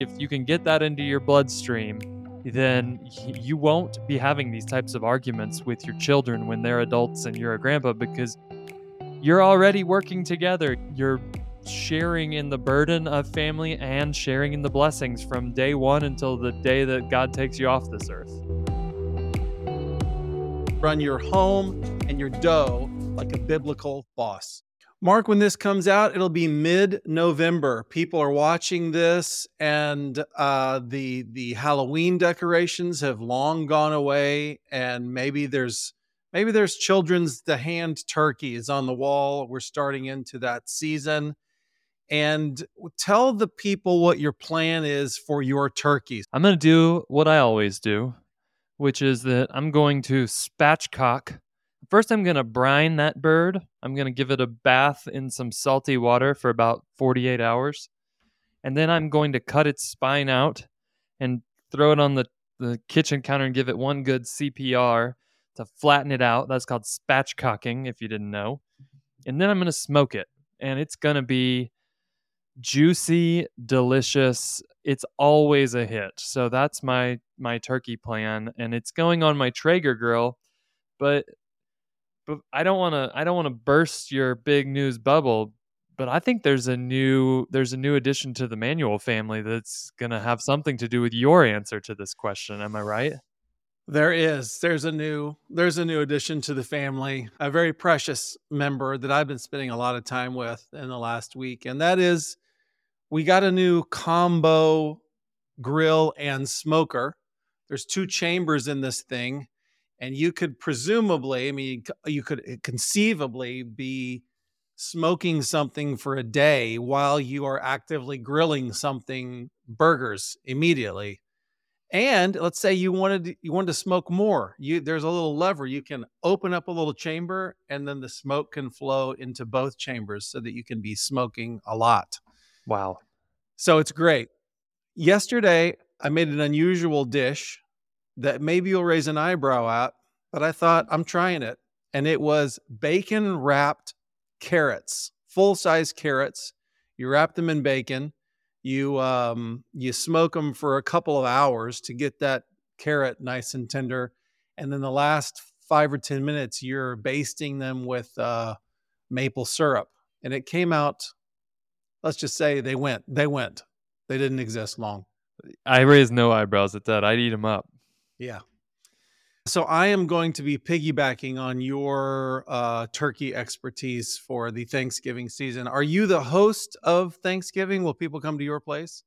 if you can get that into your bloodstream, then you won't be having these types of arguments with your children when they're adults and you're a grandpa, because you're already working together. You're sharing in the burden of family and sharing in the blessings from day one until the day that God takes you off this earth. Run your home and your dough like a biblical boss. Mark, when this comes out, it'll be mid-November. People are watching this, and the Halloween decorations have long gone away, and maybe there's children's the hand turkey is on the wall. We're starting into that season. And tell the people what your plan is for your turkeys. I'm going to do what I always do, which is that I'm going to spatchcock. First, I'm going to brine that bird. I'm going to give it a bath in some salty water for about 48 hours. And then I'm going to cut its spine out and throw it on the kitchen counter and give it one good CPR to flatten it out. That's called spatchcocking, if you didn't know. And then I'm going to smoke it. And it's going to be juicy, delicious. It's always a hit. So that's my turkey plan. And it's going on my Traeger grill. But I don't want to burst your big news bubble, but I think there's a new addition to the Manuel family that's going to have something to do with your answer to this question. Am I right? There is. There's a new addition to the family, a very precious member that I've been spending a lot of time with in the last week, and that is we got a new combo grill and smoker. There's 2 chambers in this thing. And you could presumably, you could conceivably be smoking something for a day while you are actively grilling burgers immediately. And let's say you wanted to smoke more. There's a little lever. You can open up a little chamber, and then the smoke can flow into both chambers so that you can be smoking a lot. Wow. So it's great. Yesterday, I made an unusual dish that maybe you'll raise an eyebrow at, but I thought I'm trying it. And it was bacon wrapped carrots, full-size carrots. You wrap them in bacon. You smoke them for a couple of hours to get that carrot nice and tender. And then the last 5 or 10 minutes, you're basting them with maple syrup. And it came out, let's just say they went. They didn't exist long. I raise no eyebrows at that. I'd eat them up. Yeah. So I am going to be piggybacking on your turkey expertise for the Thanksgiving season. Are you the host of Thanksgiving? Will people come to your place?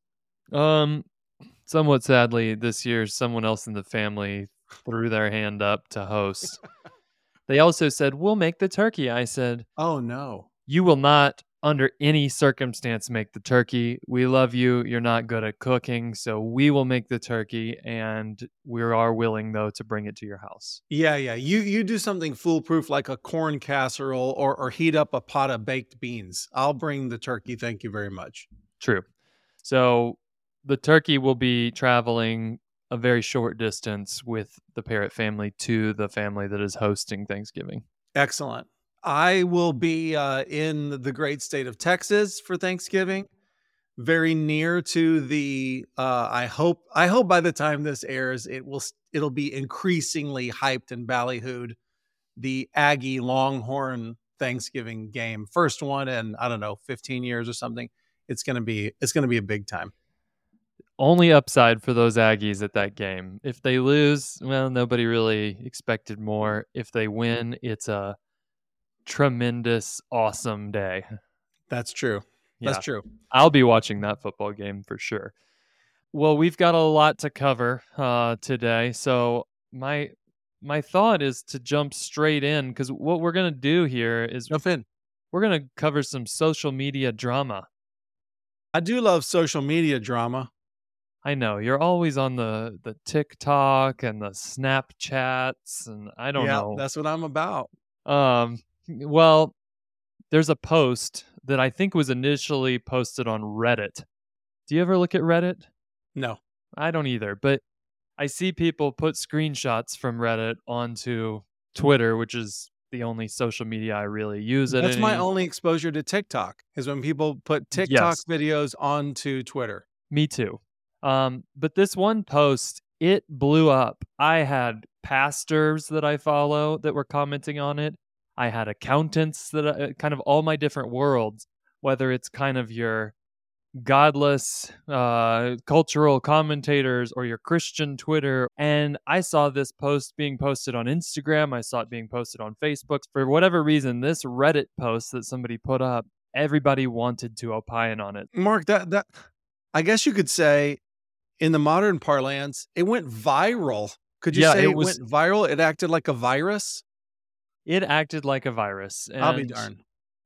Somewhat sadly, this year, someone else in the family threw their hand up to host. They also said, "We'll make the turkey." I said, "Oh, no. You will not, under any circumstance, make the turkey. We love you. You're not good at cooking, so we will make the turkey, and we are willing, though, to bring it to your house." Yeah. You do something foolproof like a corn casserole or heat up a pot of baked beans. I'll bring the turkey. Thank you very much. True. So the turkey will be traveling a very short distance with the Parrott family to the family that is hosting Thanksgiving. Excellent. I will be in the great state of Texas for Thanksgiving, very near to the. I hope by the time this airs, it'll be increasingly hyped and ballyhooed. The Aggie Longhorn Thanksgiving game, first one in 15 years or something. It's gonna be a big time. Only upside for those Aggies at that game. If they lose, well, nobody really expected more. If they win, it's a tremendous, awesome day. That's true. That's true. I'll be watching that football game for sure. Well, we've got a lot to cover today, so my thought is to jump straight in, because what we're gonna do here is we're gonna cover some social media drama. I do love social media drama. I know you're always on the TikTok and the Snapchats, and I don't know. That's what I'm about. Well, there's a post that I think was initially posted on Reddit. Do you ever look at Reddit? No. I don't either, but I see people put screenshots from Reddit onto Twitter, which is the only social media I really use. That's my only exposure to TikTok, is when people put TikTok videos onto Twitter. Me too. But this one post, it blew up. I had pastors that I follow that were commenting on it. I had accountants that kind of all my different worlds, whether it's kind of your godless cultural commentators or your Christian Twitter. And I saw this post being posted on Instagram. I saw it being posted on Facebook. For whatever reason, this Reddit post that somebody put up, everybody wanted to opine on it. Mark, that I guess you could say in the modern parlance, it went viral. Could you Yeah, say it it was. went viral? It acted like a virus? It acted like a virus, I'll be and darned.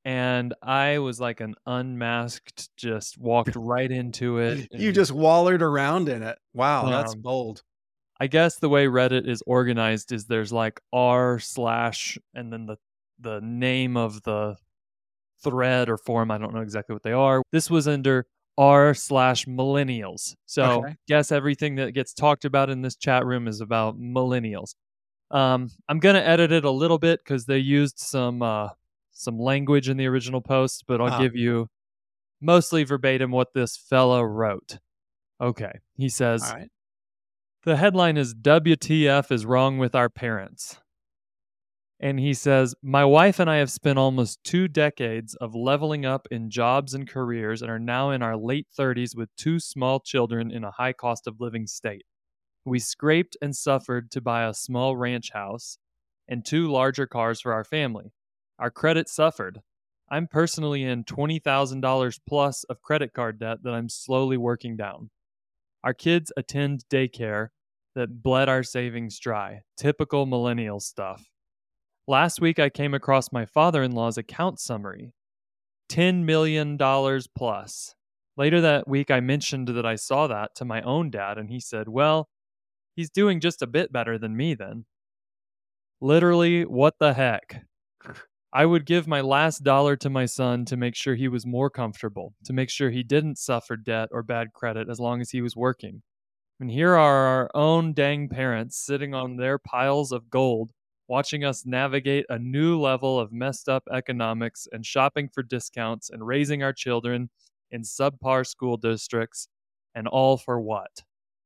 I was like an unmasked, just walked right into it. You And just wallered around in it. Wow, that's um, bold. I guess the way Reddit is organized is there's like r slash and then the name of the thread or forum. I don't know exactly what they are. This was under r slash millennials. So Okay. guess everything that gets talked about in this chat room is about millennials. I'm gonna edit it a little bit because they used some language in the original post, but I'll Uh-huh. give you mostly verbatim what this fellow wrote. Okay, he All says right. the headline is "WTF is wrong with our parents," and he says my wife and I have spent almost 2 decades of leveling up in jobs and careers, and are now in our late 30s with 2 small children in a high cost of living state. We scraped and suffered to buy a small ranch house and 2 larger cars for our family. Our credit suffered. I'm personally in $20,000 plus of credit card debt that I'm slowly working down. Our kids attend daycare that bled our savings dry. Typical millennial stuff. Last week I came across my father in law's account summary, $10 million plus. Later that week I mentioned that I saw that to my own dad, and he said, well, he's doing just a bit better than me then. Literally, what the heck? I would give my last dollar to my son to make sure he was more comfortable, to make sure he didn't suffer debt or bad credit as long as he was working. And here are our own dang parents sitting on their piles of gold, watching us navigate a new level of messed up economics and shopping for discounts and raising our children in subpar school districts, and all for what?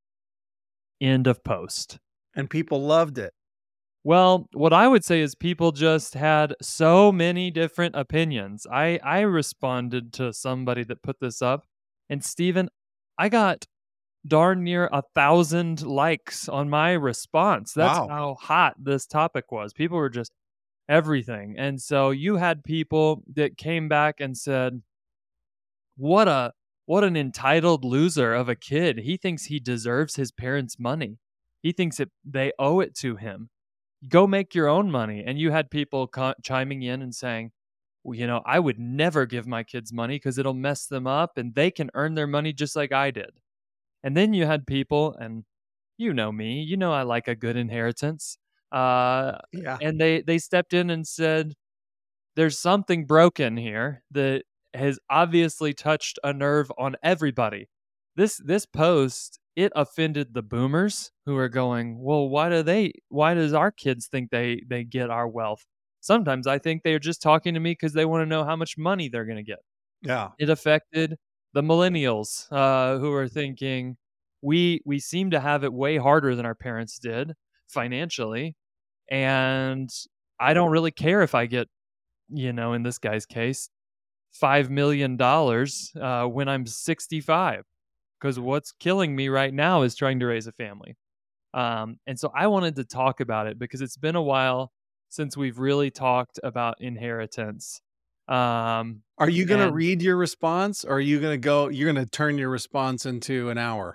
End of post. And people loved it. Well, what I would say is people just had so many different opinions. I responded to somebody that put this up, and Steven, I got darn near 1,000 likes on my response. That's Wow. how hot this topic was. People were just everything. And so you had people that came back and said, "What a what an entitled loser of a kid. He thinks he deserves his parents' money. He thinks they owe it to him. Go make your own money." And you had people chiming in and saying, well, I would never give my kids money because it'll mess them up and they can earn their money just like I did. And then you had people, and you know me, I like a good inheritance. Yeah. And they stepped in and said, there's something broken here that has obviously touched a nerve on everybody. This post, it offended the boomers who are going, well, why does our kids think they get our wealth? Sometimes I think they're just talking to me because they want to know how much money they're going to get. Yeah. It affected the millennials who are thinking we seem to have it way harder than our parents did financially, and I don't really care if I get, in this guy's case, $5 million when I'm 65, because what's killing me right now is trying to raise a family. And so I wanted to talk about it because it's been a while since we've really talked about inheritance. Are you going to And read your response, or are you going to you're going to turn your response into an hour?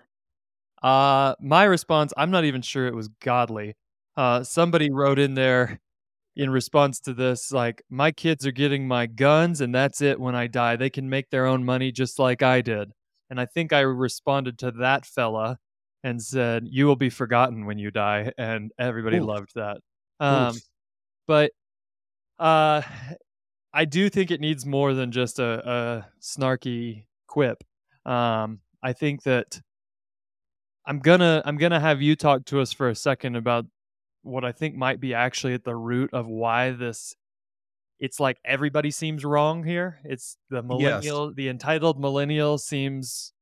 my response, I'm not even sure it was godly. Somebody wrote in there in response to this, like, my kids are getting my guns and that's it when I die. They can make their own money just like I did. And I think I responded to that fella and said, you will be forgotten when you die. And everybody Oof. loved that. Oof. But uh, I do think it needs more than just a snarky quip. I think that I'm gonna have you talk to us for a second about what I think might be actually at the root of why it's like everybody seems wrong here. It's Yes. the entitled millennial seems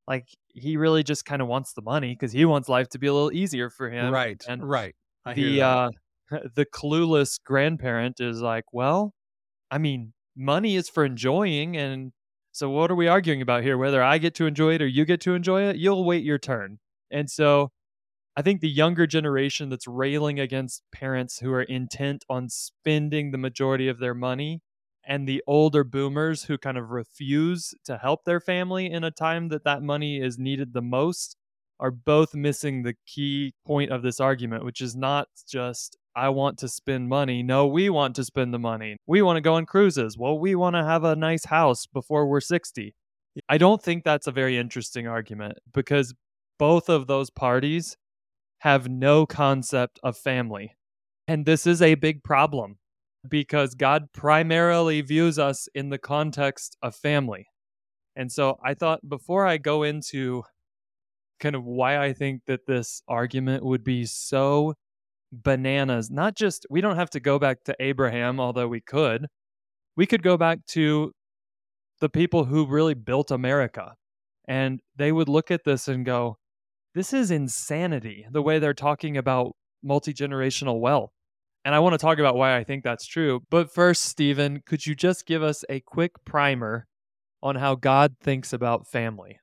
Like, he really just kind of wants the money because he wants life to be a little easier for him. Right, And right. I hear the that. the clueless grandparent is like, well, I mean, money is for enjoying, and so what are we arguing about here? Whether I get to enjoy it or you get to enjoy it, you'll wait your turn. And so I think the younger generation that's railing against parents who are intent on spending the majority of their money, and the older boomers who kind of refuse to help their family in a time that that money is needed the most, are both missing the key point of this argument, which is not just, I want to spend money. No, we want to spend the money. We want to go on cruises. Well, we want to have a nice house before we're 60. I don't think that's a very interesting argument because both of those parties have no concept of family. And this is a big problem because God primarily views us in the context of family. And so I thought before I go into kind of why I think that this argument would be so bananas, not just, we don't have to go back to Abraham, although we could go back to the people who really built America. And they would look at this and go, this is insanity, the way they're talking about multi-generational wealth. And I want to talk about why I think that's true. But first, Stephen, could you just give us a quick primer on how God thinks about family?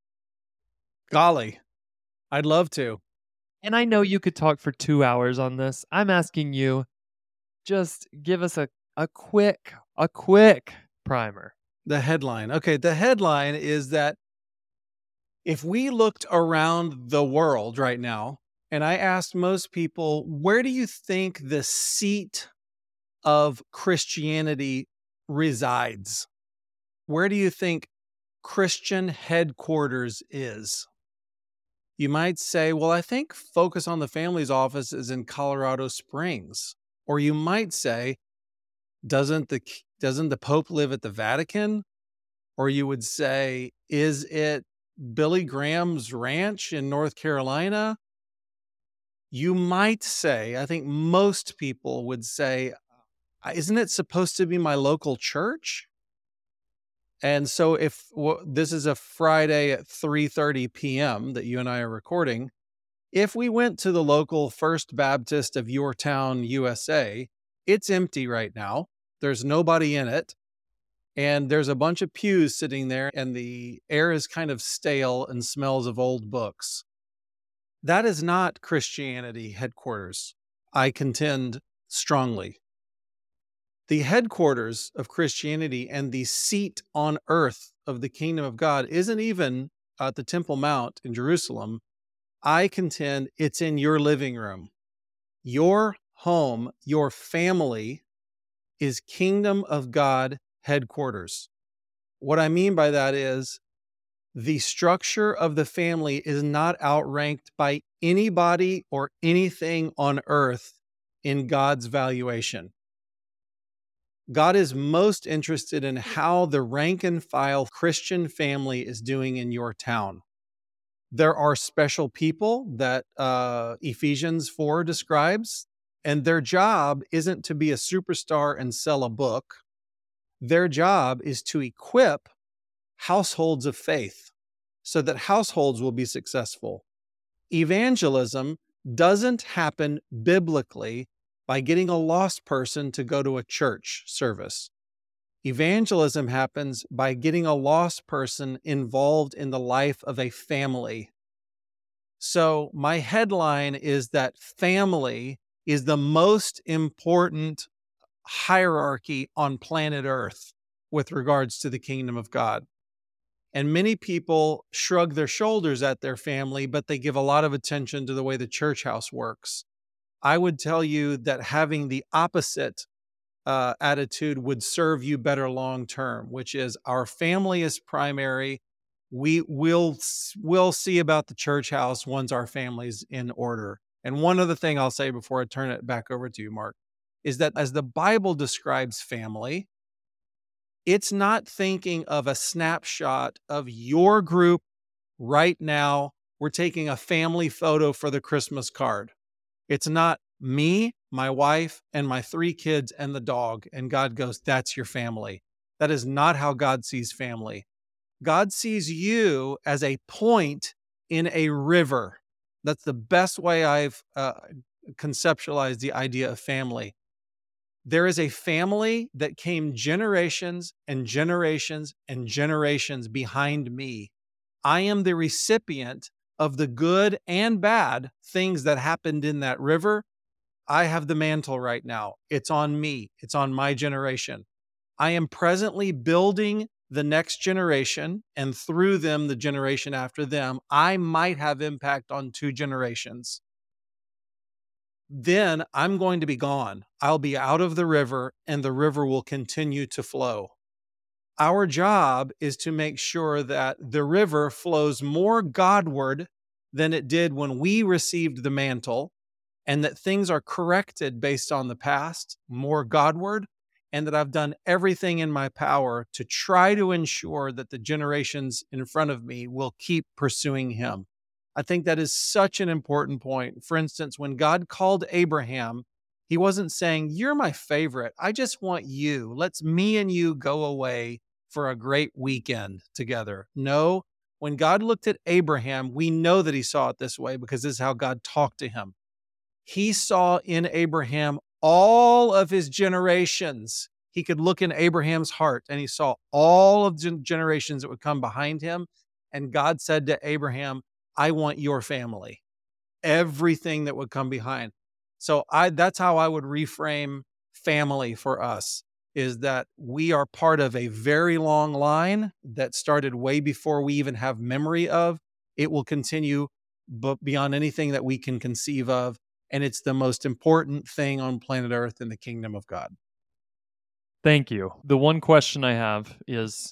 Golly, I'd love to. And I know you could talk for 2 hours on this. I'm asking you, just give us a quick primer. The headline. Okay, the headline is that if we looked around the world right now and I asked most people, where do you think the seat of Christianity resides? Where do you think Christian headquarters is? You might say, well, I think Focus on the Family's office is in Colorado Springs. Or you might say, doesn't the Pope live at the Vatican? Or you would say, is it Billy Graham's ranch in North Carolina? You might say, I think most people would say, isn't it supposed to be my local church? And so if this is a Friday at 3:30 p.m. that you and I are recording, if we went to the local First Baptist of your town, USA, it's empty right now. There's nobody in it. And there's a bunch of pews sitting there, and the air is kind of stale and smells of old books. That is not Christianity headquarters, I contend strongly. The headquarters of Christianity and the seat on earth of the kingdom of God isn't even at the Temple Mount in Jerusalem. I contend it's in your living room. Your home, your family is kingdom of God headquarters. What I mean by that is the structure of the family is not outranked by anybody or anything on earth in God's valuation. God is most interested in how the rank and file Christian family is doing in your town. There are special people that Ephesians 4 describes, and their job isn't to be a superstar and sell a book. Their job is to equip households of faith so that households will be successful. Evangelism doesn't happen biblically by getting a lost person to go to a church service. Evangelism happens by getting a lost person involved in the life of a family. So my headline is that family is the most important hierarchy on planet Earth with regards to the kingdom of God. And many people shrug their shoulders at their family, but they give a lot of attention to the way the church house works. I would tell you that having the opposite attitude would serve you better long term, which is our family is primary. We'll see about the church house once our family's in order. And one other thing I'll say before I turn it back over to you, Mark, is that as the Bible describes family, it's not thinking of a snapshot of your group right now. We're taking a family photo for the Christmas card. It's not me, my wife, and my 3 kids and the dog. And God goes, that's your family. That is not how God sees family. God sees you as a point in a river. That's the best way I've conceptualized the idea of family. There is a family that came generations and generations and generations behind me. I am the recipient of the good and bad things that happened in that river. I have the mantle right now. It's on me, it's on my generation. I am presently building the next generation, and through them, the generation after them. I might have impact on 2 generations. Then I'm going to be gone. I'll be out of the river, and the river will continue to flow. Our job is to make sure that the river flows more Godward than it did when we received the mantle, and that things are corrected based on the past, more Godward, and that I've done everything in my power to try to ensure that the generations in front of me will keep pursuing Him. I think that is such an important point. For instance, when God called Abraham, He wasn't saying, "You're my favorite. I just want you. Let's me and you go away for a great weekend together." No, when God looked at Abraham, we know that He saw it this way because this is how God talked to him. He saw in Abraham all of his generations. He could look in Abraham's heart and he saw all of the generations that would come behind him. And God said to Abraham, "I want your family, everything that would come behind." So that's how I would reframe family for us, is that we are part of a very long line that started way before we even have memory of. It will continue but beyond anything that we can conceive of. And it's the most important thing on planet Earth in the kingdom of God. Thank you. The one question I have is,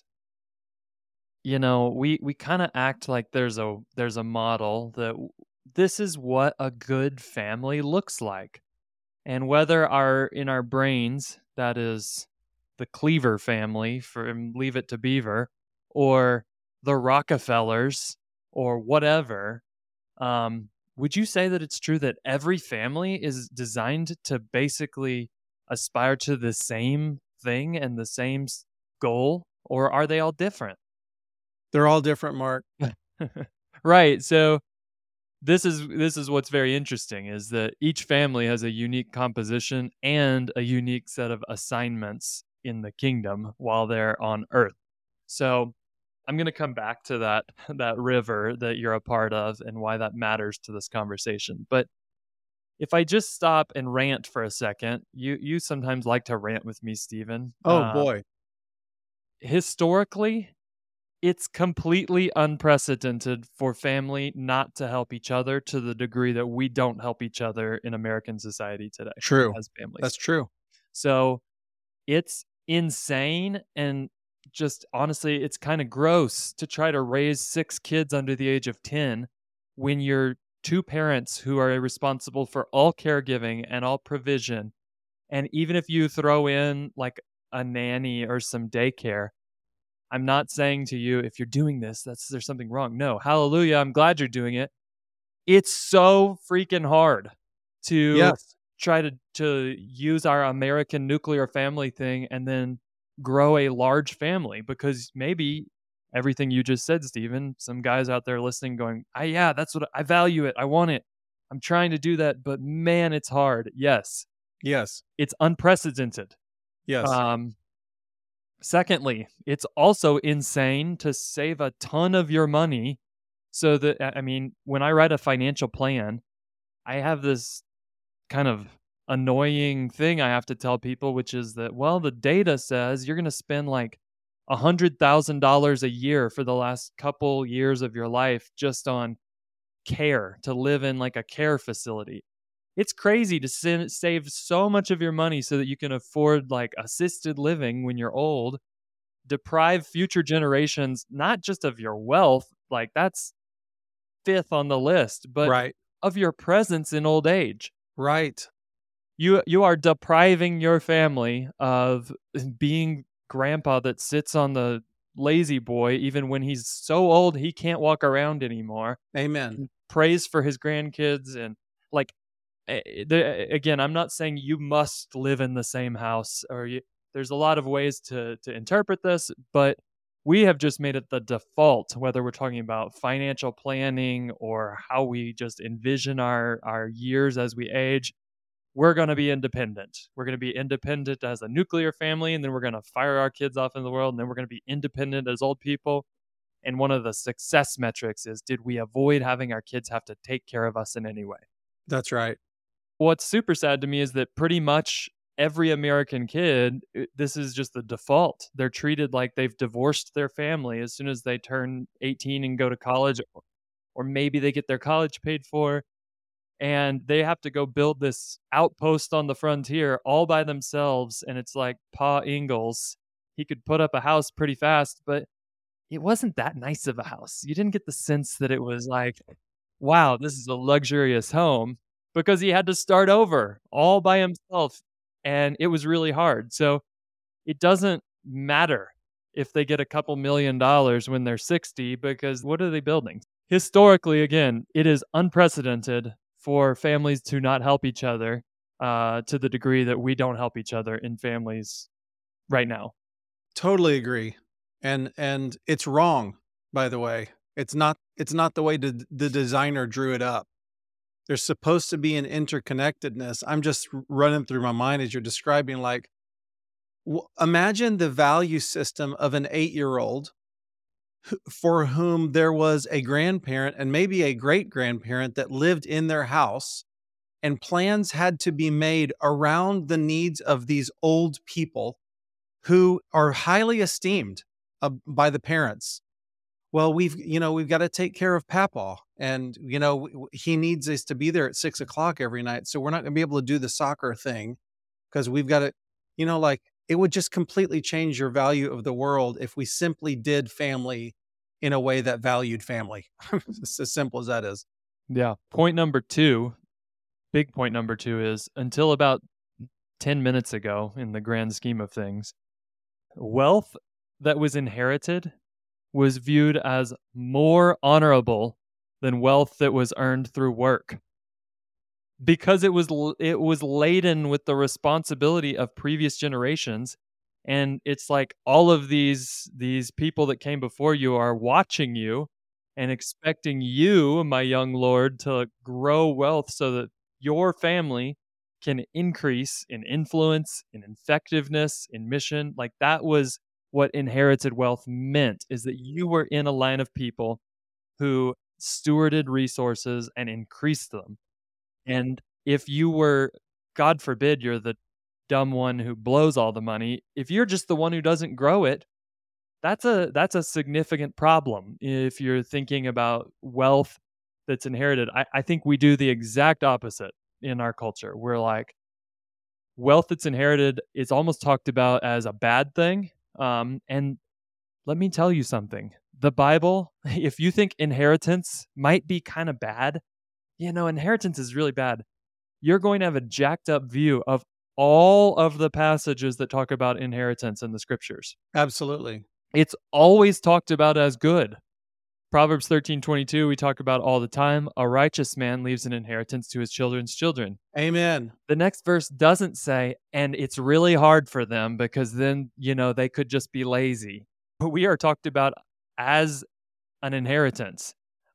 we kind of act like there's a model that this is what a good family looks like. And whether in our brains that is the Cleaver family from Leave It to Beaver, or the Rockefellers, or whatever, would you say that it's true that every family is designed to basically aspire to the same thing and the same goal, or are they all different? They're all different, Mark. Right. So this is what's very interesting, is that each family has a unique composition and a unique set of assignments in the kingdom while they're on earth. So I'm going to come back to that river that you're a part of and why that matters to this conversation. But if I just stop and rant for a second, you sometimes like to rant with me, Stephen. Oh, boy. Historically, it's completely unprecedented for family not to help each other to the degree that we don't help each other in American society today True. as families. That's true. So it's insane, and just honestly, it's kind of gross to try to raise 6 kids under the age of 10 when you're 2 parents who are responsible for all caregiving and all provision. And even if you throw in like a nanny or some daycare, I'm not saying to you, if you're doing this, there's something wrong. No, hallelujah, I'm glad you're doing it. It's so freaking hard to Yes. try to use our American nuclear family thing and then grow a large family, because maybe everything you just said, Stephen, some guys out there listening going, yeah, that's what I value it. I want it. I'm trying to do that, but man, it's hard. Yes. Yes. It's unprecedented. Yes. Secondly, it's also insane to save a ton of your money so that, I mean, when I write a financial plan, I have this kind of annoying thing I have to tell people, which is that, well, the data says you're going to spend like $100,000 a year for the last couple years of your life just on care, to live in like a care facility. It's crazy to save so much of your money so that you can afford like assisted living when you're old, deprive future generations not just of your wealth, like that's fifth on the list, but Right. of your presence in old age. Right. You are depriving your family of being grandpa that sits on the lazy boy even when he's so old he can't walk around anymore. Amen. Prays for his grandkids, and like again, I'm not saying you must live in the same house, or there's a lot of ways to interpret this, but We have just made it the default, whether we're talking about financial planning or how we just envision our years as we age. We're going to be independent. We're going to be independent as a nuclear family, and then we're going to fire our kids off in the world, and then we're going to be independent as old people. And one of the success metrics is, did we avoid having our kids have to take care of us in any way? That's right. What's super sad to me is that pretty much every American kid, this is just the default. They're treated like they've divorced their family as soon as they turn 18 and go to college, or maybe they get their college paid for, and they have to go build this outpost on the frontier all by themselves. And it's like Pa Ingalls. He could put up a house pretty fast, but it wasn't that nice of a house. You didn't get the sense that it was like, wow, this is a luxurious home, because he had to start over all by himself, and it was really hard. So it doesn't matter if they get a couple $1,000,000 when they're 60, because what are they building? Historically, again, it is unprecedented for families to not help each other to the degree that we don't help each other in families right now. Totally agree. And it's wrong, by the way. It's not the way the designer drew it up. There's supposed to be an interconnectedness. I'm just running through my mind as you're describing, like, imagine the value system of an 8-year-old for whom there was a grandparent and maybe a great grandparent that lived in their house, and plans had to be made around the needs of these old people who are highly esteemed by the parents. Well, we've got to take care of Papa, and he needs us to be there at 6 o'clock every night, so we're not going to be able to do the soccer thing because we've got to, like, it would just completely change your value of the world if we simply did family in a way that valued family. It's as simple as that is. Yeah. Point number two, big point number two is, until about 10 minutes ago, in the grand scheme of things, wealth that was inherited was viewed as more honorable than wealth that was earned through work, because it was laden with the responsibility of previous generations. And it's like all of these people that came before you are watching you and expecting you, my young lord, to grow wealth so that your family can increase in influence, in effectiveness, in mission. Like, that was what inherited wealth meant, is that you were in a line of people who stewarded resources and increased them. And if you were, God forbid, you're the dumb one who blows all the money, if you're just the one who doesn't grow it, that's a significant problem. If you're thinking about wealth that's inherited, I think we do the exact opposite in our culture. We're like, wealth that's inherited is almost talked about as a bad thing. And let me tell you something. The Bible, if you think inheritance might be kind of bad, inheritance is really bad, you're going to have a jacked up view of all of the passages that talk about inheritance in the scriptures. Absolutely. It's always talked about as good. Proverbs 13:22, we talk about all the time. A righteous man leaves an inheritance to his children's children. Amen. The next verse doesn't say, and it's really hard for them because then, they could just be lazy. We are talked about as an inheritance.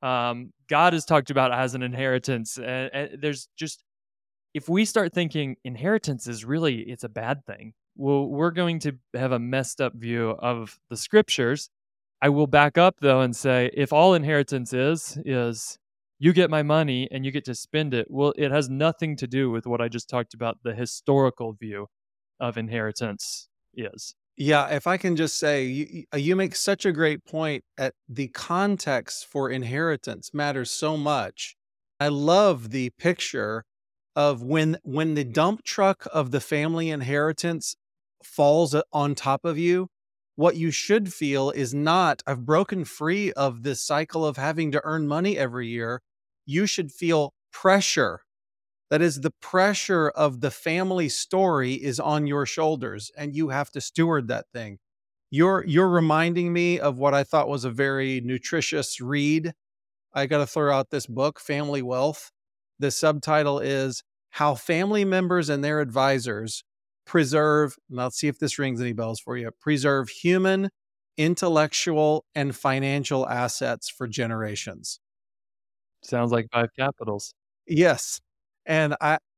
God is talked about as an inheritance. And there's just, if we start thinking inheritance is really, it's a bad thing, well, we're going to have a messed up view of the scriptures. I will back up though and say, if all inheritance is you get my money and you get to spend it, well, it has nothing to do with what I just talked about, the historical view of inheritance is. Yeah, if I can just say, you make such a great point at the context for inheritance matters so much. I love the picture of when the dump truck of the family inheritance falls on top of you. What you should feel is not, I've broken free of this cycle of having to earn money every year. You should feel pressure. That is, the pressure of the family story is on your shoulders, and you have to steward that thing. You're reminding me of what I thought was a very nutritious read. I got to throw out this book, Family Wealth. The subtitle is How Family Members and Their Advisors Preserve, and let's see if this rings any bells for you, preserve human, intellectual and financial assets for generations. Sounds like five capitals. Yes. And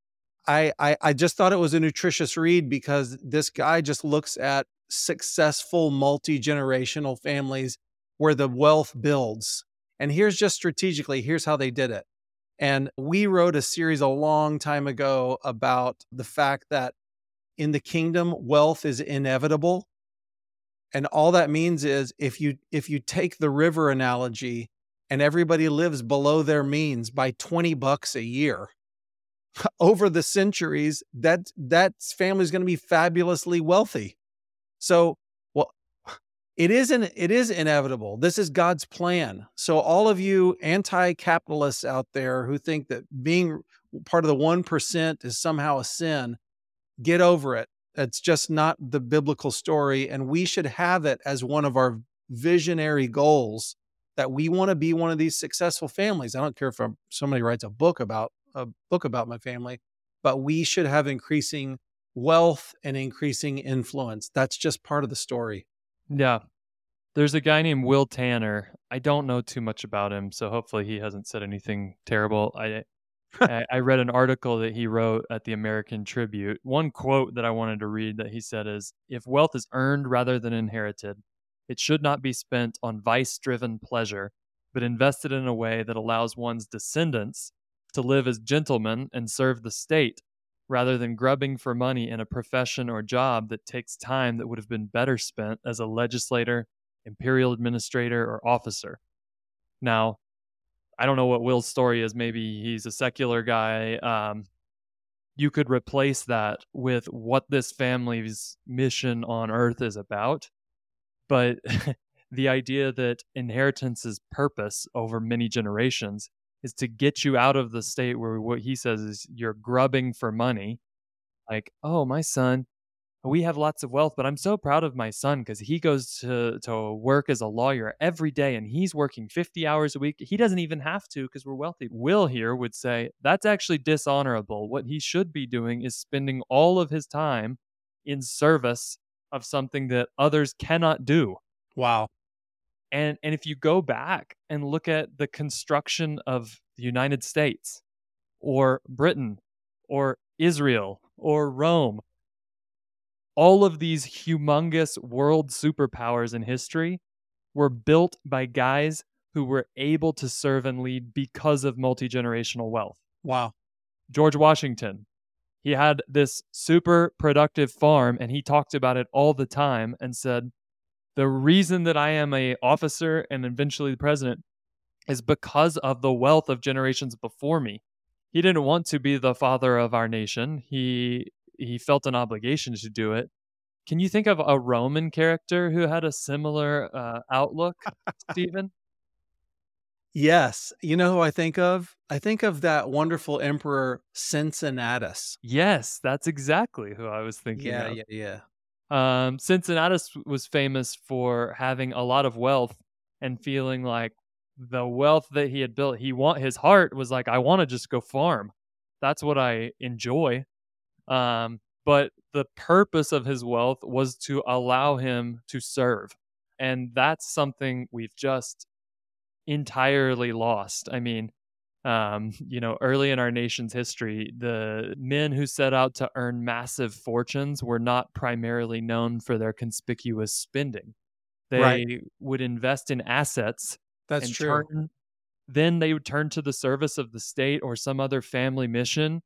I just thought it was a nutritious read because this guy just looks at successful multi-generational families where the wealth builds. And here's just strategically, here's how they did it. And we wrote a series a long time ago about the fact that in the kingdom, wealth is inevitable. And all that means is if you take the river analogy and everybody lives below their means by $20 a year, over the centuries, that family is going to be fabulously wealthy. So, well, it is inevitable. This is God's plan. So all of you anti-capitalists out there who think that being part of the 1% is somehow a sin, get over it. That's just not the biblical story. And we should have it as one of our visionary goals that we want to be one of these successful families. I don't care if somebody writes a book about my family, but we should have increasing wealth and increasing influence. That's just part of the story. Yeah. There's a guy named Will Tanner. I don't know too much about him, so hopefully he hasn't said anything terrible. I read an article that he wrote at the American Tribute. One quote that I wanted to read that he said is, "If wealth is earned rather than inherited, it should not be spent on vice-driven pleasure, but invested in a way that allows one's descendants to live as gentlemen and serve the state, rather than grubbing for money in a profession or job that takes time that would have been better spent as a legislator, imperial administrator, or officer." Now, I don't know what Will's story is. Maybe he's a secular guy. You could replace that with what this family's mission on earth is about. But the idea that inheritance's purpose over many generations is to get you out of the state where what he says is you're grubbing for money. Like, oh, my son, we have lots of wealth, but I'm so proud of my son because he goes to work as a lawyer every day and he's working 50 hours a week. He doesn't even have to because we're wealthy. Will here would say that's actually dishonorable. What he should be doing is spending all of his time in service of something that others cannot do. Wow. And if you go back and look at the construction of the United States or Britain or Israel or Rome, all of these humongous world superpowers in history were built by guys who were able to serve and lead because of multi-generational wealth. Wow. George Washington, he had this super productive farm and he talked about it all the time and said, the reason that I am an officer and eventually the president is because of the wealth of generations before me. He didn't want to be the father of our nation. He felt an obligation to do it. Can you think of a Roman character who had a similar outlook, Stephen? Yes. You know who I think of? I think of that wonderful emperor Cincinnatus. Yes, that's exactly who I was thinking Yeah, of. yeah. Cincinnatus was famous for having a lot of wealth and feeling like the wealth that he had built, his heart was like, I want to just go farm. That's what I enjoy. But the purpose of his wealth was to allow him to serve. And that's something we've just entirely lost. I mean, early in our nation's history, the men who set out to earn massive fortunes were not primarily known for their conspicuous spending. Right. They would invest in assets. That's and true. Then they would turn to the service of the state or some other family mission.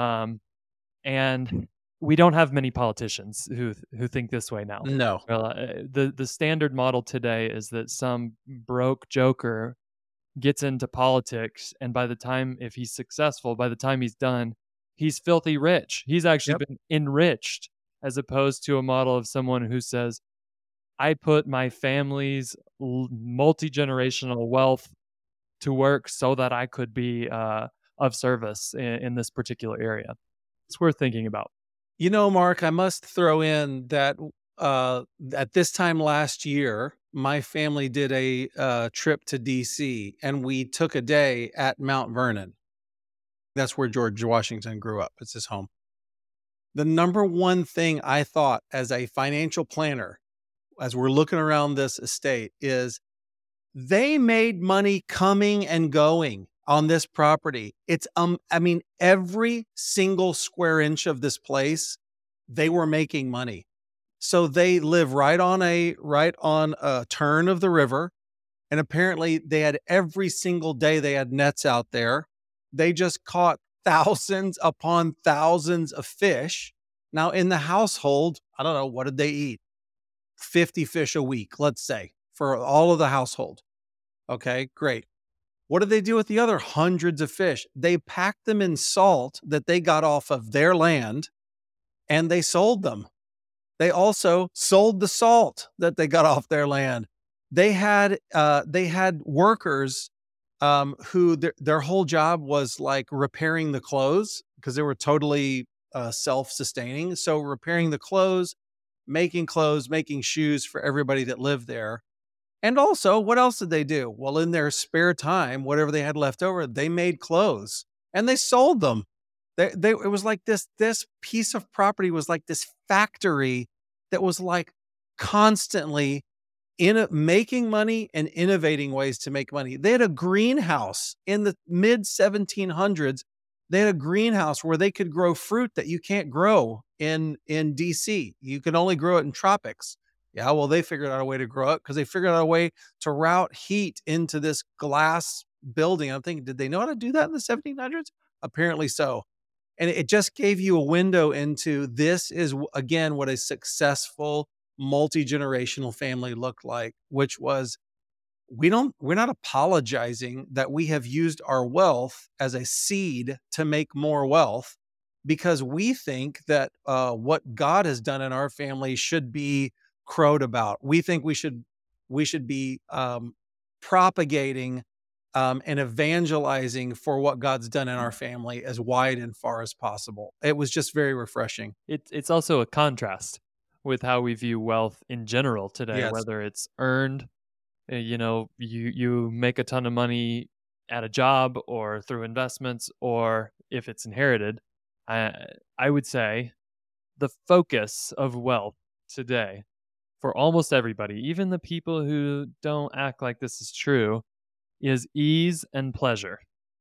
And we don't have many politicians who think this way now. No. Well, the standard model today is that some broke joker gets into politics, and if he's successful, by the time he's done, he's filthy rich. He's actually been enriched, as opposed to a model of someone who says, I put my family's multi-generational wealth to work so that I could be of service in this particular area. It's worth thinking about. You know, Mark, I must throw in that at this time last year, my family did a trip to DC and we took a day at Mount Vernon. That's where George Washington grew up. It's his home. The number one thing I thought as a financial planner as we're looking around this estate is they made money coming and going on this property. It's I mean, every single square inch of this place, they were making money. So they live right on a turn of the river. And apparently they had every single day they had nets out there. They just caught thousands upon thousands of fish. Now in the household, I don't know, what did they eat? 50 fish a week, let's say, for all of the household. Okay, great. What did they do with the other hundreds of fish? They packed them in salt that they got off of their land and they sold them. They also sold the salt that they got off their land. They had workers who their whole job was like repairing the clothes because they were totally self-sustaining. So repairing the clothes, making shoes for everybody that lived there. And also, what else did they do? Well, in their spare time, whatever they had left over, they made clothes and they sold them. It was like this piece of property was like this factory that was like constantly making money and innovating ways to make money. They had a greenhouse in the mid 1700s. They had a greenhouse where they could grow fruit that you can't grow in DC. You can only grow it in tropics. Yeah, well, they figured out a way to grow it because they figured out a way to route heat into this glass building. I'm thinking, did they know how to do that in the 1700s? Apparently so. And it just gave you a window into this is, again, what a successful multi-generational family looked like, which was we're not apologizing that we have used our wealth as a seed to make more wealth because we think that what God has done in our family should be crowed about. We think we should be propagating and evangelizing for what God's done in our family as wide and far as possible. It was just very refreshing. It's also a contrast with how we view wealth in general today, Yes. whether it's earned, you make a ton of money at a job or through investments, or if it's inherited. I would say the focus of wealth today for almost everybody, even the people who don't act like this is true, is ease and pleasure.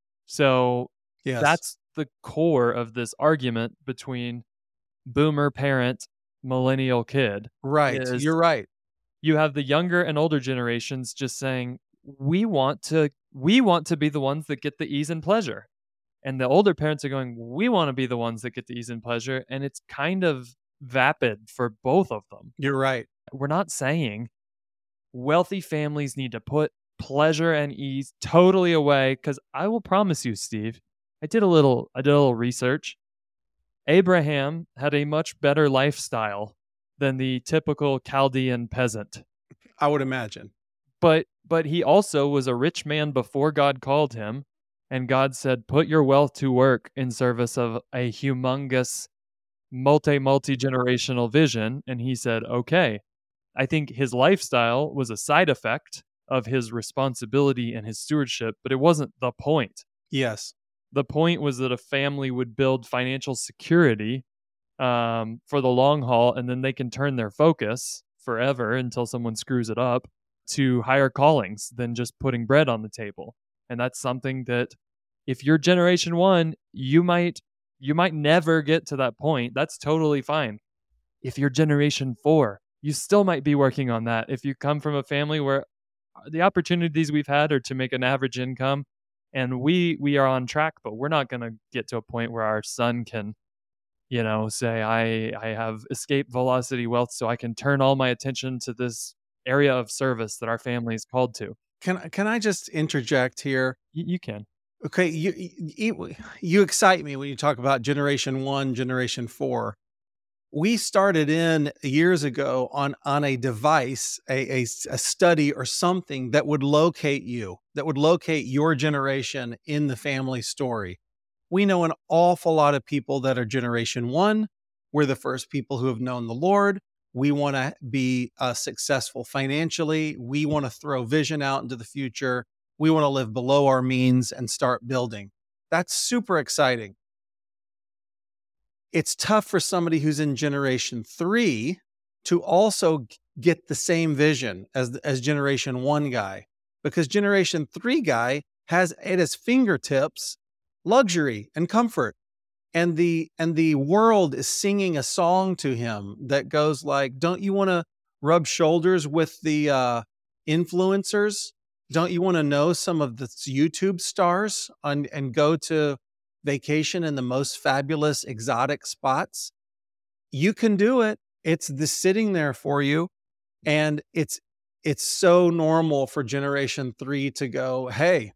So Yes. that's the core of this argument between boomer parent, millennial kid. Right. Is You're right. you have the younger and older generations just saying, we want to be the ones that get the ease and pleasure. And the older parents are going, we want to be the ones that get the ease and pleasure. And it's kind of vapid for both of them. You're right. We're not saying wealthy families need to put pleasure and ease totally away, because I will promise you, Steve, I did a little research. Abraham had a much better lifestyle than the typical Chaldean peasant. I would imagine. But he also was a rich man before God called him, and God said, put your wealth to work in service of a humongous multi-generational vision. And he said, okay. I think his lifestyle was a side effect of his responsibility and his stewardship, but it wasn't the point. Yes. The point was that a family would build financial security for the long haul, and then they can turn their focus forever until someone screws it up to higher callings than just putting bread on the table. And that's something that if you're generation one, you might never get to that point. That's totally fine. If you're generation four, you still might be working on that. If you come from a family where the opportunities we've had are to make an average income, and we are on track, but we're not going to get to a point where our son can, say, I have escape velocity wealth, so I can turn all my attention to this area of service that our family is called to. Can I just interject here? You can. Okay, you excite me when you talk about generation one, generation four. We started in years ago on a device, a study or something that would locate your generation in the family story. We know an awful lot of people that are generation one. We're the first people who have known the Lord. We want to be successful financially. We want to throw vision out into the future. We want to live below our means and start building. That's super exciting. It's tough for somebody who's in generation three to also get the same vision as generation 1 guy, because generation 3 guy has at his fingertips luxury and comfort, and the world is singing a song to him that goes like, don't you want to rub shoulders with the influencers? Don't you want to know some of the YouTube stars and go to vacation in the most fabulous exotic spots? You can do it. It's sitting there for you. And it's so normal for generation 3 to go, hey,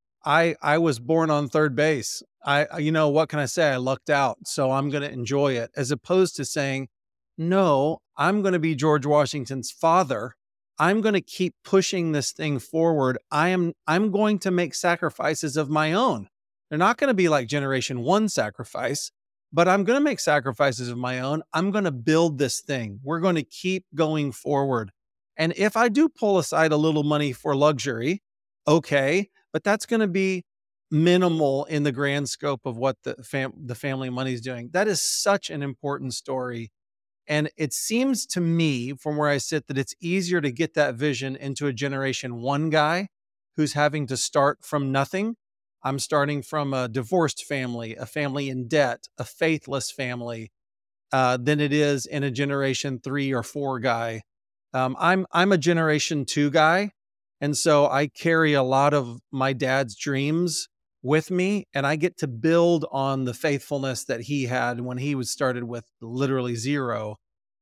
I was born on third base. What can I say? I lucked out, so I'm going to enjoy it, as opposed to saying, no, I'm going to be George Washington's father. I'm going to keep pushing this thing forward. I'm going to make sacrifices of my own. They're not going to be like generation 1 sacrifice, but I'm going to make sacrifices of my own. I'm going to build this thing. We're going to keep going forward. And if I do pull aside a little money for luxury, okay, but that's going to be minimal in the grand scope of what the family money is doing. That is such an important story. And it seems to me, from where I sit, that it's easier to get that vision into a generation 1 guy who's having to start from nothing. I'm starting from a divorced family, a family in debt, a faithless family, than it is in a generation 3 or 4 guy. I'm a generation 2 guy, and so I carry a lot of my dad's dreams with me, and I get to build on the faithfulness that he had when he was started with literally zero.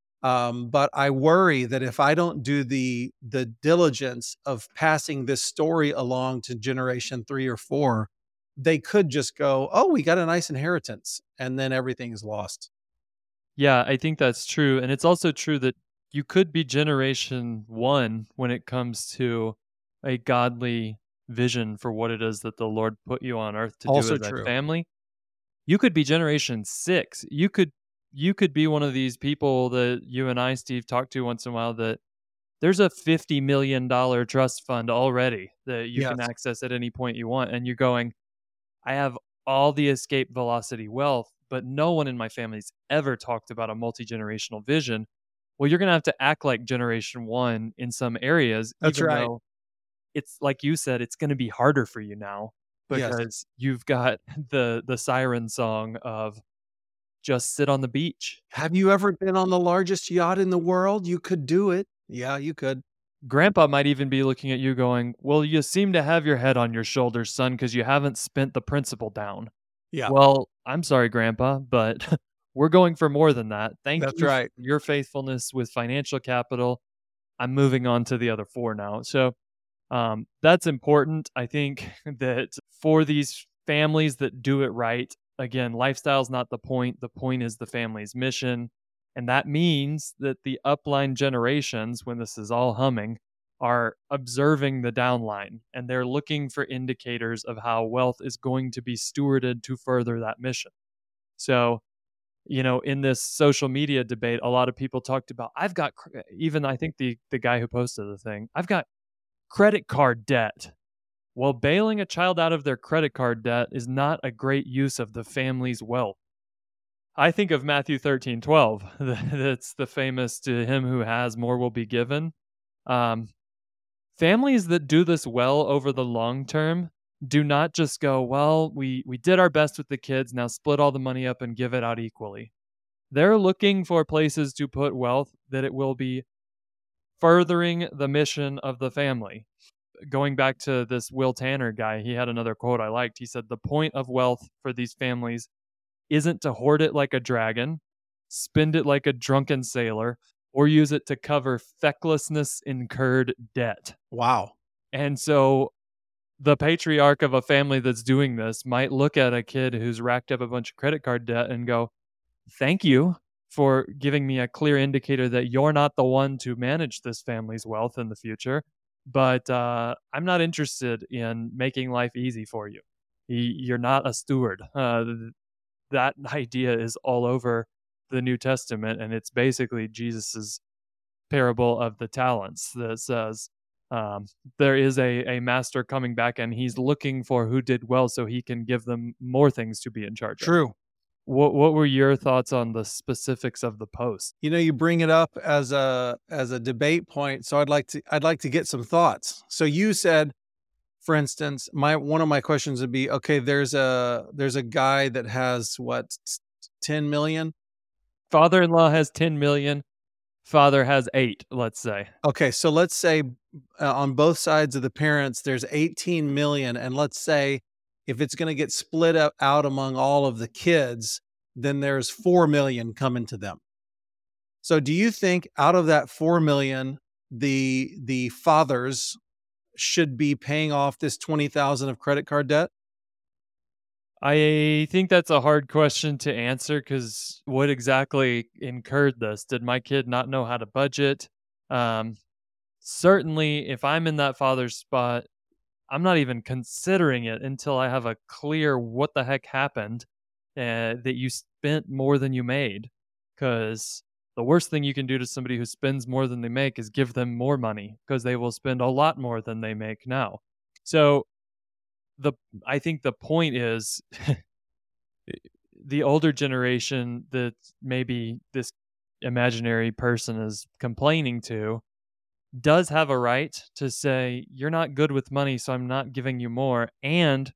But I worry that if I don't do the diligence of passing this story along to generation 3 or 4, they could just go, "Oh, we got a nice inheritance," and then everything is lost. Yeah, I think that's true. And it's also true that you could be generation 1 when it comes to a godly vision for what it is that the Lord put you on earth to do Also as a true. family. You could be generation 6. You could be one of these people that you and I, Steve, talk to once in a while, that there's a $50 million trust fund already that you can Yes, access at any point you want. And you're going, I have all the escape velocity wealth, but no one in my family's ever talked about a multi-generational vision. Well, you're going to have to act like generation 1 in some areas, that's even right. though it's like you said, it's going to be harder for you now Yes. because you've got the siren song of just sit on the beach. Have you ever been on the largest yacht in the world? You could do it. Yeah, you could. Grandpa might even be looking at you going, well, you seem to have your head on your shoulders, son, because you haven't spent the principal down. Yeah, Well, I'm sorry, Grandpa, but we're going for more than that. Thank that's you for right. your faithfulness with financial capital. I'm moving on to the other 4 now. So that's important. I think that for these families that do it right, again, lifestyle's not the point. The point is the family's mission. And that means that the upline generations, when this is all humming, are observing the downline and they're looking for indicators of how wealth is going to be stewarded to further that mission. So, in this social media debate, a lot of people talked about, even I think the guy who posted the thing, I've got credit card debt. Well, bailing a child out of their credit card debt is not a great use of the family's wealth. I think of Matthew 13:12. That's the famous, to him who has, more will be given. Um, Families that do this well over the long term do not just go, well, we did our best with the kids, now split all the money up and give it out equally. They're looking for places to put wealth that it will be furthering the mission of the family. Going back to this Will Tanner guy, he had another quote I liked. He said, the point of wealth for these families isn't to hoard it like a dragon, spend it like a drunken sailor, or use it to cover fecklessness incurred debt. Wow. And so the patriarch of a family that's doing this might look at a kid who's racked up a bunch of credit card debt and go, thank you for giving me a clear indicator that you're not the one to manage this family's wealth in the future. But I'm not interested in making life easy for you. You're not a steward. That idea is all over the New Testament, and it's basically Jesus's parable of the talents that says there is a master coming back, and he's looking for who did well so he can give them more things to be in charge of. True. What were your thoughts on the specifics of the post? You bring it up as a debate point, so I'd like to get some thoughts. So you said, for instance, my one of my questions would be, okay, there's a guy that has what, 10 million? Father-in-law has 10 million, father has 8, let's say. Okay, so let's say on both sides of the parents, there's 18 million. And let's say if it's going to get split up out among all of the kids, then there's 4 million coming to them. So do you think out of that 4 million, the fathers should be paying off this 20,000 of credit card debt? I think that's a hard question to answer because what exactly incurred this? Did my kid not know how to budget? Um, Certainly, if I'm in that father's spot, I'm not even considering it until I have a clear what the heck happened that you spent more than you made. Because the worst thing you can do to somebody who spends more than they make is give them more money because they will spend a lot more than they make now. So the I think the point is the older generation that maybe this imaginary person is complaining to does have a right to say you're not good with money, so I'm not giving you more. And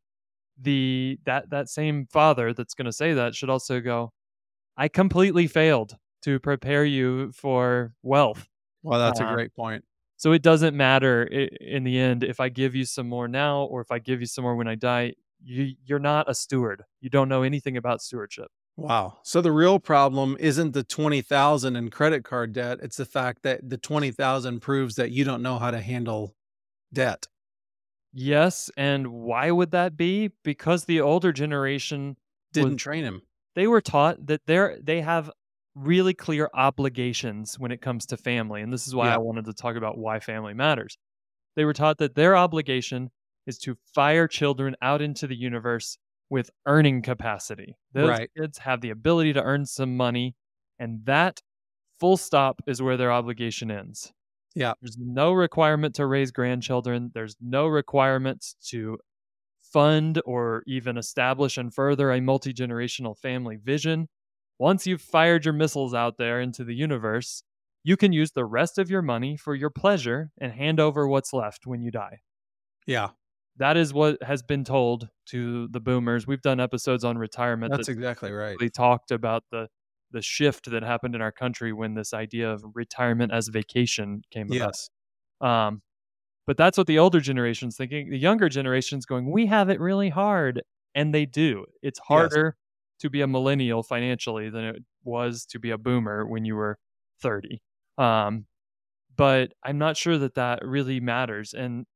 that same father that's going to say that should also go, I completely failed to prepare you for wealth. Well, that's a uh, great point. so it doesn't matter in the end if I give you some more now or if I give you some more when I die. You're not a steward. You don't know anything about stewardship. Wow. So the real problem isn't the 20,000 in credit card debt, it's the fact that the 20,000 proves that you don't know how to handle debt. Yes, and why would that be? Because the older generation was Didn't train him. they were taught that they have really clear obligations when it comes to family, and this is why I Yeah. wanted to talk about why family matters. They were taught that their obligation is to fire children out into the universe with earning capacity. Those Right. kids have the ability to earn some money, and that full stop is where their obligation ends. Yeah. There's no requirement to raise grandchildren. There's no requirements to fund or even establish and further a multi generational family vision. Once you've fired your missiles out there into the universe, you can use the rest of your money for your pleasure and hand over what's left when you die. Yeah. That is what has been told to the boomers. We've done episodes on retirement that That's exactly right. specifically talked about the shift that happened in our country when this idea of retirement as vacation came about. Yes. Um, but that's what the older generation's thinking. The younger generation's going, "We have it really hard." And they do. It's Yes. harder to be a millennial financially than it was to be a boomer when you were 30. Um, but I'm not sure that that really matters. And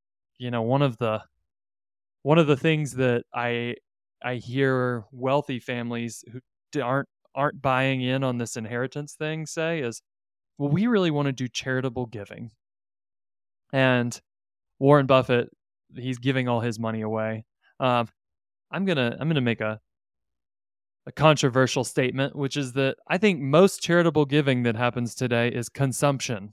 one of the things that I hear wealthy families who aren't buying in on this inheritance thing say is, "Well, we really want to do charitable giving." And Warren Buffett, he's giving all his money away. Um, I'm gonna make a controversial statement, which is that I think most charitable giving that happens today is consumption.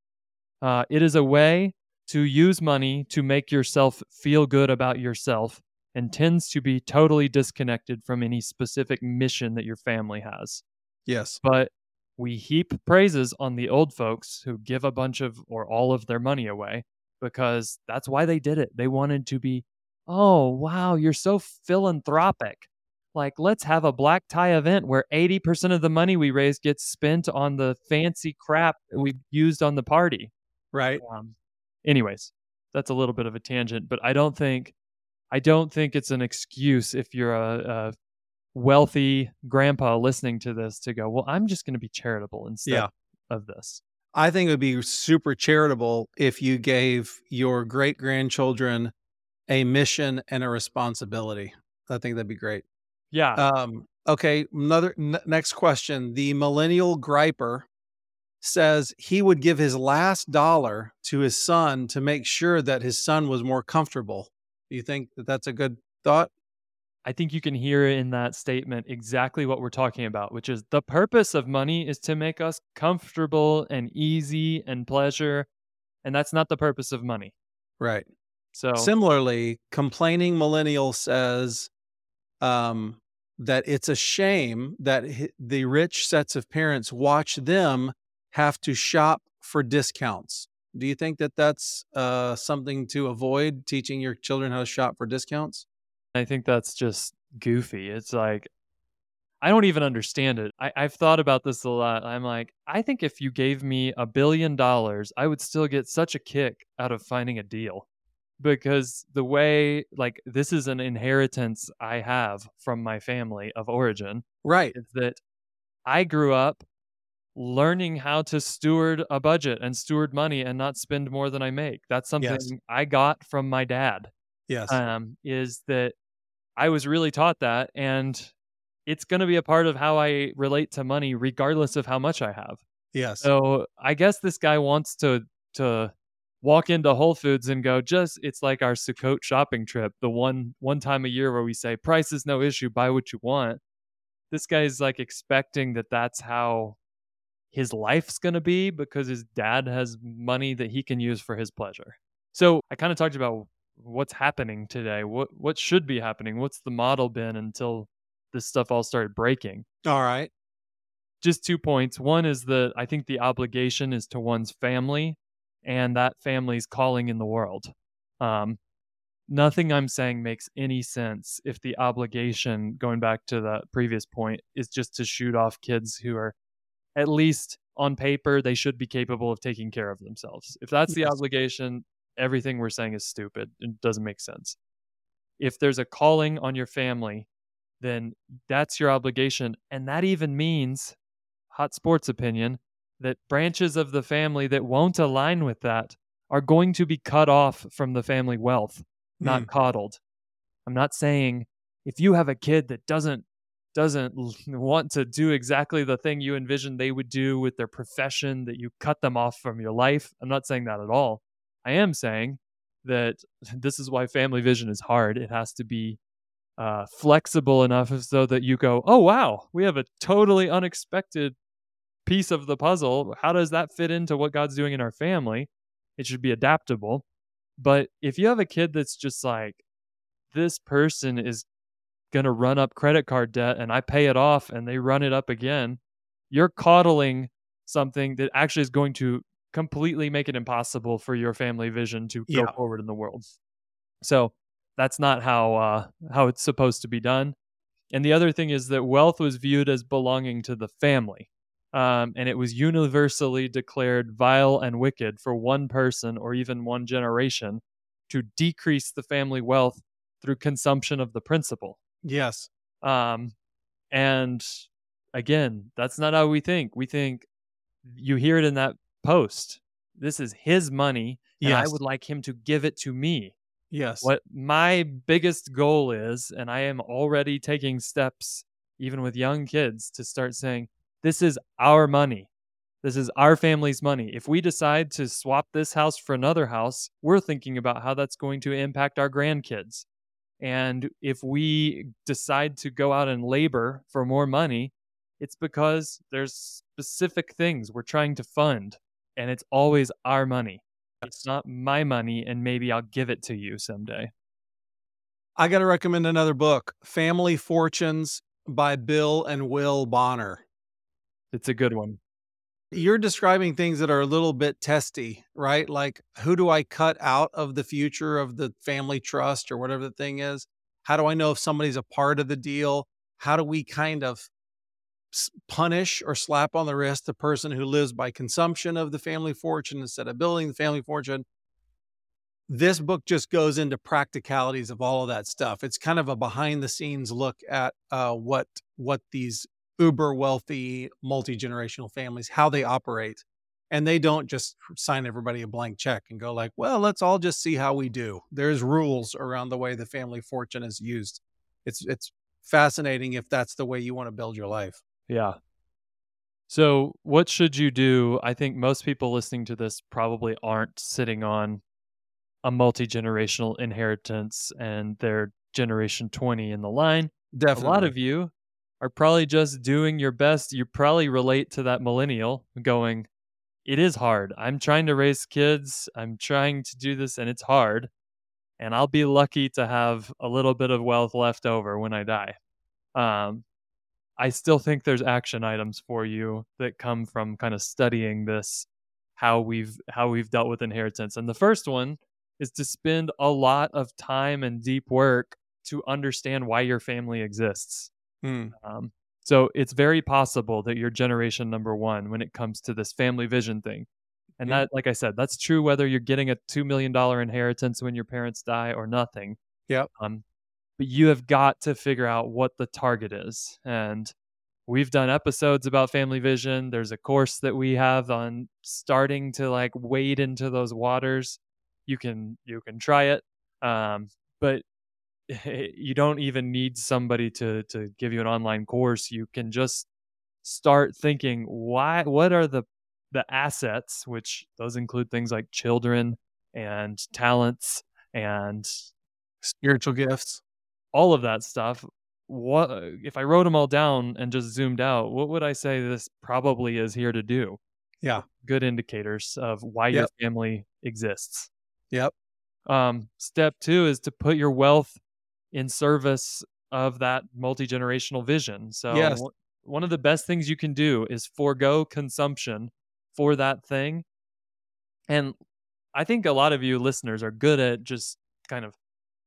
It is a way to use money to make yourself feel good about yourself and tends to be totally disconnected from any specific mission that your family has. Yes. But we heap praises on the old folks who give a bunch of or all of their money away because that's why they did it. They wanted to be, oh, wow, you're so philanthropic. Like, let's have a black tie event where 80% of the money we raise gets spent on the fancy crap that we used on the party. Right. Um, Anyways, that's a little bit of a tangent, but I don't think it's an excuse if you're a wealthy grandpa listening to this to go, well, I'm just going to be charitable instead Yeah. of this. I think it would be super charitable if you gave your great grandchildren a mission and a responsibility. I think that'd be great. Yeah. Okay. Next question. The millennial griper says he would give his last dollar to his son to make sure that his son was more comfortable. Do you think that that's a good thought? I think you can hear in that statement exactly what we're talking about, which is the purpose of money is to make us comfortable and easy and pleasure. And that's not the purpose of money. Right. So, Similarly, complaining millennial says, um, that it's a shame that the rich sets of parents watch them have to shop for discounts. Do you think that that's something to avoid, teaching your children how to shop for discounts? I think that's just goofy. It's like, I don't even understand it. I've thought about this a lot. I'm like, I think if you gave me $1 billion, I would still get such a kick out of finding a deal. Because the way, like, this is an inheritance I have from my family of origin, Right. is that I grew up learning how to steward a budget and steward money and not spend more than I make. That's Yes. something I got from my dad. Yes. Is that I was really taught that, and it's going to be a part of how I relate to money, regardless of how much I have. Yes. So I guess this guy wants to walk into Whole Foods and go, just it's like our Sukkot shopping trip, the one time a year where we say price is no issue, buy what you want. This guy's like expecting that that's how his life's going to be because his dad has money that he can use for his pleasure. So I kind of talked about what's happening today. What should be happening? What's the model been until this stuff all started breaking? All right. Just 2 points. One is that I think the obligation is to one's family and that family's calling in the world. Um, Nothing I'm saying makes any sense if the obligation, going back to the previous point, is just to shoot off kids who are, at least on paper, they should be capable of taking care of themselves. If that's the Yes. obligation, everything we're saying is stupid. It doesn't make sense. If there's a calling on your family, then that's your obligation. And that even means, hot sports opinion, that branches of the family that won't align with that are going to be cut off from the family wealth, not Mm. coddled. I'm not saying if you have a kid that doesn't want to do exactly the thing you envision they would do with their profession, that you cut them off from your life. I'm not saying that at all. I am saying that this is why family vision is hard. It has to be flexible enough so that you go, oh, wow, we have a totally unexpected piece of the puzzle. How does that fit into what God's doing in our family? It should be adaptable. But if you have a kid that's just like, this person is going to run up credit card debt and I pay it off and they run it up again, you're coddling something that actually is going to completely make it impossible for your family vision to go Yeah. forward in the world. So that's not how it's supposed to be done. And the other thing is that wealth was viewed as belonging to the family. And it was universally declared vile and wicked for one person or even one generation to decrease the family wealth through consumption of the principal. Yes. Um, and again, that's not how we think. We think, you hear it in that post, this is his money, and I Yes. would like him to give it to me. Yes. What my biggest goal is, and I am already taking steps, even with young kids, to start saying, this is our money. This is our family's money. If we decide to swap this house for another house, we're thinking about how that's going to impact our grandkids. And if we decide to go out and labor for more money, it's because there's specific things we're trying to fund, and it's always our money. It's Yes. not my money, and maybe I'll give it to you someday. I got to recommend another book, Family Fortunes by Bill and Will Bonner. It's a good one. You're describing things that are a little bit testy, right? Like, who do I cut out of the future of the family trust or whatever the thing is? How do I know if somebody's a part of the deal? How do we kind of punish or slap on the wrist the person who lives by consumption of the family fortune instead of building the family fortune? This book just goes into practicalities of all of that stuff. It's kind of a behind the scenes look at what these uber wealthy multi-generational families, how they operate. And they don't just sign everybody a blank check and go like, well, let's all just see how we do. There's rules around the way the family fortune is used. It's fascinating if that's the way you want to build your life. Yeah. So, what should you do? I think most people listening to this probably aren't sitting on a multi generational inheritance and they're generation 20 in the line. A lot Definitely. of you are probably just doing your best. You probably relate to that millennial going, it is hard. I'm trying to raise kids. I'm trying to do this and it's hard. And I'll be lucky to have a little bit of wealth left over when I die. Um, I still think there's action items for you that come from kind of studying this, how we've dealt with inheritance. And the first one is to spend a lot of time and deep work to understand why your family exists. Hmm. Um, so it's very possible that you're generation number one when it comes to this family vision thing. And Mhm. that, like I said, that's true whether you're getting a $2 million inheritance when your parents die or nothing. Yep. Um, but you have got to figure out what the target is. And we've done episodes about family vision. There's a course that we have on starting to like wade into those waters. You can try it. But you don't even need somebody to give you an online course. You can just start thinking, what are the assets, which those include things like children and talents and Spiritual gifts. all of that stuff. What if I wrote them all down and just zoomed out, what would I say this probably is here to do? Yeah. Good indicators of why your Yep. family exists. Yep. Step 2 is to put your wealth in service of that multi-generational vision. So Yes. one of the best things you can do is forego consumption for that thing. And I think a lot of you listeners are good at just kind of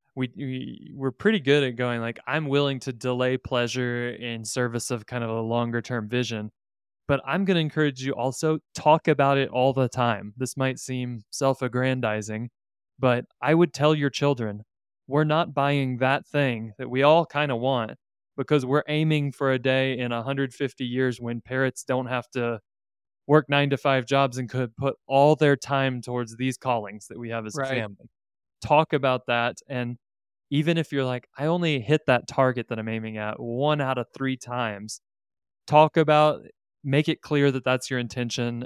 we're pretty good at going like, I'm willing to delay pleasure in service of kind of a longer term vision. But I'm going to encourage you also talk about it all the time. This might seem self-aggrandizing, but I would tell your children, we're not buying that thing that we all kind of want because we're aiming for a day in 150 years when parents don't have to work 9 to 5 jobs and could put all their time towards these callings that we have as a Right. family. Talk about that. And even if you're like, I only hit that target that I'm aiming at 1 out of 3 times, talk about, make it clear that that's your intention.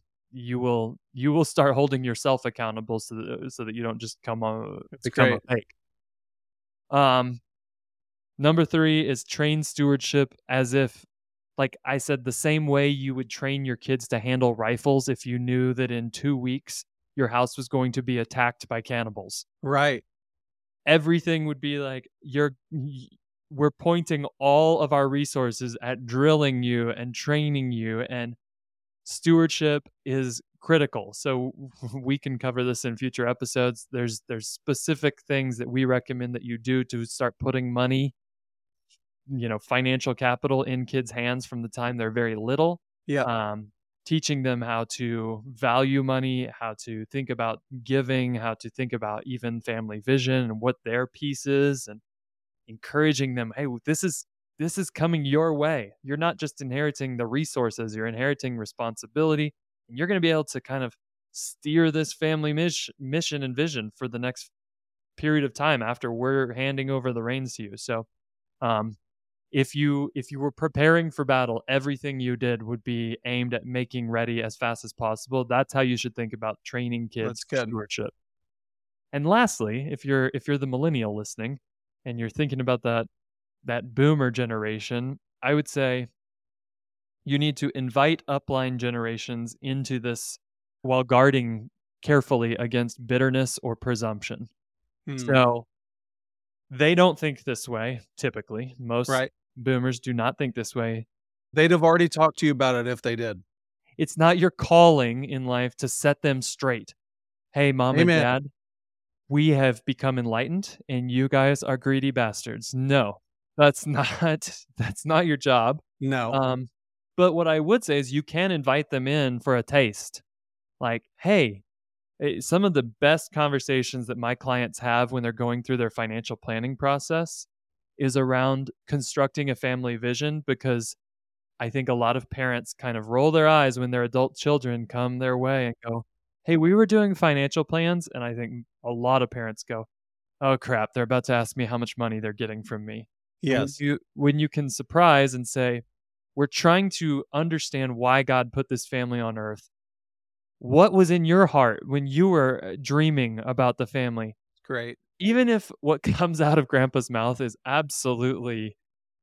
You will start holding yourself accountable so that you don't just That's become a great. fake. Um, Number 3 is train stewardship as if, like I said, the same way you would train your kids to handle rifles if you knew that in 2 weeks your house was going to be attacked by cannibals. Right. Everything would be like we're pointing all of our resources at drilling you and training you, and stewardship is critical. So we can cover this in future episodes. There's specific things that we recommend that you do to start putting money, financial capital in kids' hands from the time they're very little. Yep. Um, Teaching them how to value money, how to think about giving, how to think about even family vision and what their piece is, and encouraging them, hey, this is coming your way. You're not just inheriting the resources, you're inheriting responsibility, and you're going to be able to kind of steer this family mission and vision for the next period of time after we're handing over the reins to you. So, um, if you were preparing for battle, everything you did would be aimed at making ready as fast as possible. That's how you should think about training That's kids for good. stewardship. And lastly, if you're the millennial listening and you're thinking about that boomer generation, I would say you need to invite upline generations into this while guarding carefully against bitterness or presumption. Hmm. So they don't think this way, typically. Most Right. boomers do not think this way. They'd have already talked to you about it if they did. It's not your calling in life to set them straight. Hey, mom and Amen. dad, we have become enlightened and you guys are greedy bastards. No, that's not that's not your job. No. Um, but what I would say is you can invite them in for a taste. Like, hey, some of the best conversations that my clients have when they're going through their financial planning process is around constructing a family vision, because I think a lot of parents kind of roll their eyes when their adult children come their way and go, "Hey, we were doing financial plans." And I think a lot of parents go, "Oh crap, they're about to ask me how much money they're getting from me." And when Yes. you can surprise and say, "We're trying to understand why God put this family on earth. What was in your heart when you were dreaming about the family?" Great. Even if what comes out of grandpa's mouth is absolutely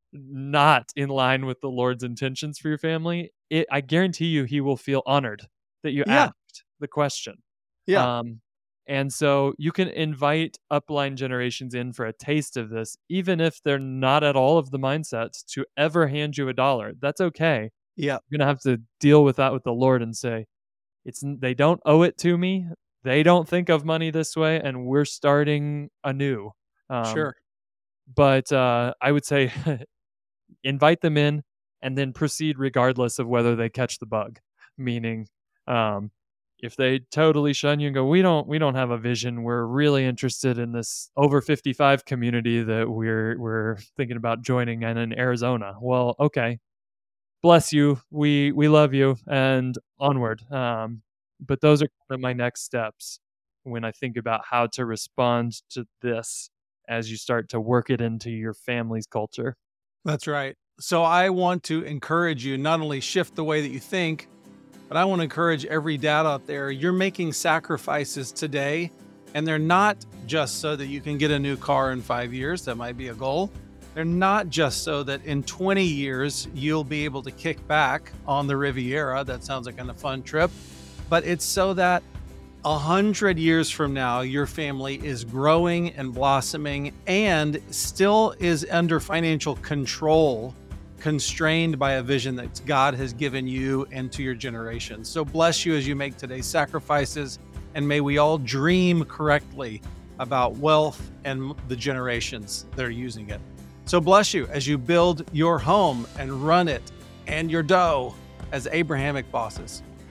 not in line with the Lord's intentions for your family, I guarantee you he will feel honored that you Yeah. asked the question. Yeah. Um, And so you can invite upline generations in for a taste of this, even if they're not at all of the mindsets to ever hand you a dollar. That's okay. Yeah, You're going to have to deal with that with the Lord and say, they don't owe it to me. They don't think of money this way, and we're starting anew. Um, sure. but I would say invite them in and then proceed regardless of whether they catch the bug. Meaning, um, if they totally shun you and go, we don't have a vision. We're really interested in this over 55 community that we're thinking about joining in Arizona. Well, okay, bless you. We love you and onward. But those are kind of my next steps when I think about how to respond to this as you start to work it into your family's culture. That's right. So I want to encourage you not only shift the way that you think, but I want to encourage every dad out there. You're making sacrifices today, and they're not just so that you can get a new car in 5 years. That might be a goal. They're not just so that in 20 years you'll be able to kick back on the Riviera. That sounds like a fun trip. But it's so that 100 years from now, your family is growing and blossoming and still is under financial control, constrained by a vision that God has given you and to your generation. So bless you as you make today's sacrifices, and may we all dream correctly about wealth and the generations that are using it. So bless you as you build your home and run it and your dough as Abrahamic bosses.